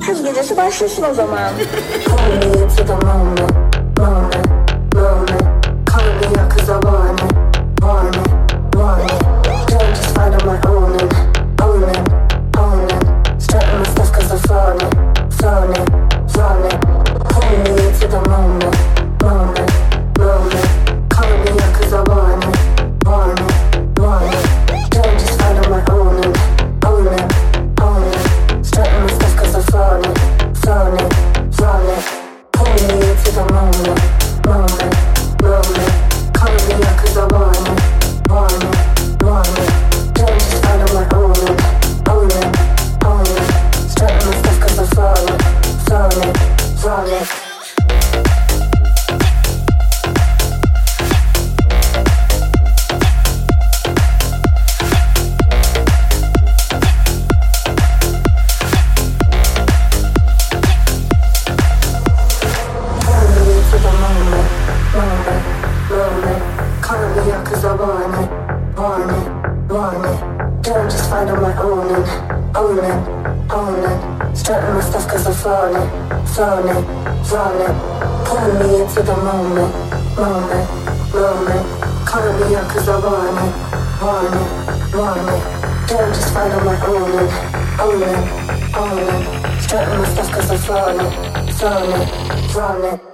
Kız gecesi başlasın o zaman. Pull me into the moment, moment, moment. Call me out 'cause I want it, want it, want it. Don't just find on my own it, own it, own it. Strutting my stuff 'cause I flown it, flown it, flown it. Pull me into the moment, moment, moment. Call me out 'cause I want it, want it, want it. Don't just find on my own it, own it, own it. Strutting my stuff 'cause I flown it, flown it, flown it. Pull me into the moment, moment, moment. Call me out 'cause I want it, want it, want it. Don't just find on my own it, own it, own it. Strutting my stuff 'cause I flown it, flown it, flown it. Don't just find on my own it, own it, own it. Strutting my stuff 'cause I've flown it, flown it, flown it. Pulling me into the moment, moment, moment. Calling me out 'cause I want it, want it, want it. Don't just find on my own it, own it, own it. Strutting my stuff 'cause I've flown it, flown it, flown it.